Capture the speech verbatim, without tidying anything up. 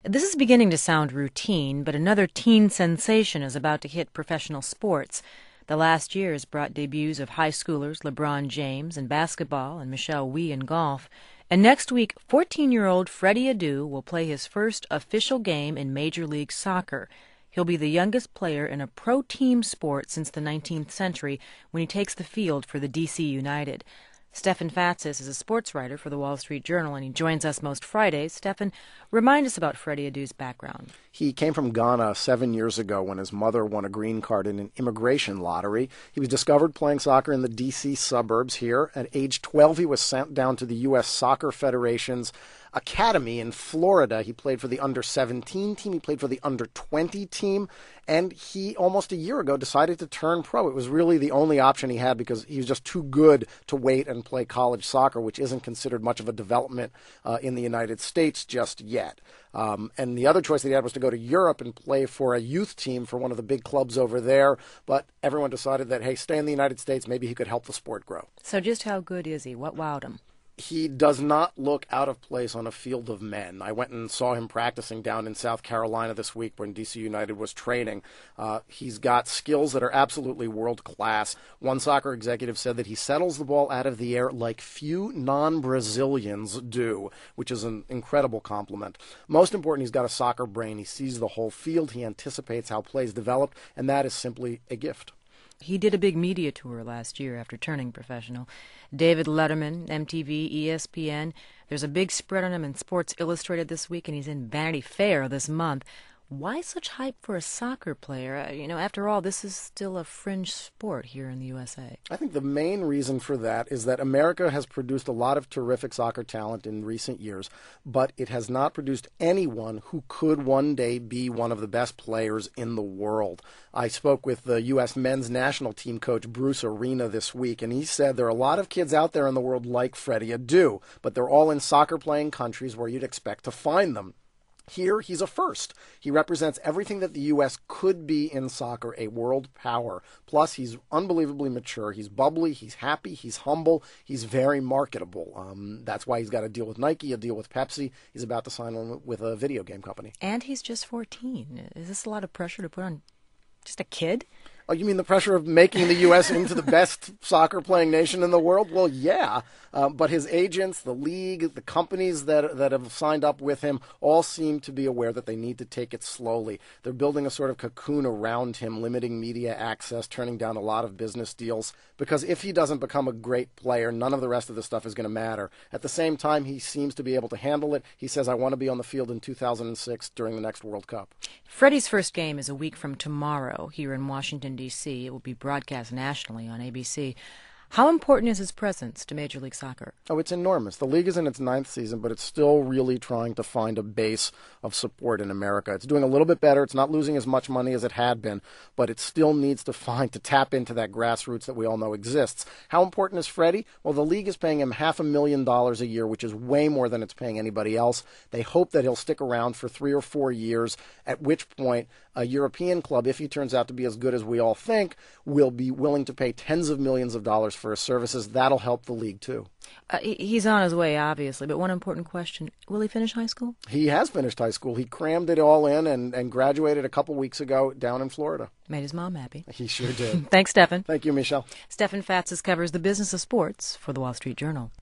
This is beginning to sound routine, but another teen sensation is about to hit professional sports. The last year has brought debuts of high schoolers LeBron James in basketball and Michelle Wie in golf. And next week, fourteen-year-old Freddie Adu will play his first official game in Major League Soccer. He'll be the youngest player in a pro team sport since the nineteenth century when he takes the field for the D C United. Stefan Fatsis is a sports writer for the Wall Street Journal, and he joins us most Fridays. Stefan, remind us about Freddie Adu's background. He came from Ghana seven years ago when his mother won a green card in an immigration lottery. He was discovered playing soccer in the D C suburbs here. At age twelve, he was sent down to the U S Soccer Federation's academy in Florida. He played for the under seventeen team. He played for the under twenty team. And he, almost a year ago, decided to turn pro. It was really the only option he had because he was just too good to wait and play college soccer, which isn't considered much of a development uh, in the United States just yet. Um, and the other choice that he had was to go to Europe and play for a youth team for one of the big clubs over there. But everyone decided that, hey, stay in the United States. Maybe he could help the sport grow. So just how good is he? What wowed him? He does not look out of place on a field of men. I went and saw him practicing down in South Carolina this week when D C United was training. Uh, he's got skills that are absolutely world-class. One soccer executive said that he settles the ball out of the air like few non-Brazilians do, which is an incredible compliment. Most important, he's got a soccer brain. He sees the whole field. He anticipates how plays develop, and that is simply a gift. He did a big media tour last year after turning professional. David Letterman, M T V, E S P N. There's a big spread on him in Sports Illustrated this week, and he's in Vanity Fair this month. Why such hype for a soccer player? You know, after all, this is still a fringe sport here in the U S A. I think the main reason for that is that America has produced a lot of terrific soccer talent in recent years, but it has not produced anyone who could one day be one of the best players in the world. I spoke with the U S men's national team coach Bruce Arena this week, and he said there are a lot of kids out there in the world like Freddie Adu, but they're all in soccer-playing countries where you'd expect to find them. Here, he's a first. He represents everything that the U S could be in soccer, a world power. Plus, he's unbelievably mature. He's bubbly. He's happy. He's humble. He's very marketable. Um, that's why he's got a deal with Nike, a deal with Pepsi. He's about to sign one with a video game company. And he's just fourteen. Is this a lot of pressure to put on just a kid? Oh, you mean the pressure of making the U S into the best soccer-playing nation in the world? Well, yeah. Um, but his agents, the league, the companies that that have signed up with him all seem to be aware that they need to take it slowly. They're building a sort of cocoon around him, limiting media access, turning down a lot of business deals. Because if he doesn't become a great player, none of the rest of the stuff is going to matter. At the same time, he seems to be able to handle it. He says, I want to be on the field in two thousand six during the next World Cup. Freddie's first game is a week from tomorrow here in Washington, D C It will be broadcast nationally on A B C. How important is his presence to Major League Soccer? Oh, it's enormous. The league is in its ninth season, but it's still really trying to find a base of support in America. It's doing a little bit better. It's not losing as much money as it had been, but it still needs to find, to tap into that grassroots that we all know exists. How important is Freddie? Well, the league is paying him half a million dollars a year, which is way more than it's paying anybody else. They hope that he'll stick around for three or four years, at which point a European club, if he turns out to be as good as we all think, will be willing to pay tens of millions of dollars for his services. That'll help the league, too. Uh, he's on his way, obviously, but one important question. Will he finish high school? He has finished high school. He crammed it all in and, and graduated a couple weeks ago down in Florida. Made his mom happy. He sure did. Thanks, Stefan. Thank you, Michelle. Stefan Fatsis covers the business of sports for the Wall Street Journal.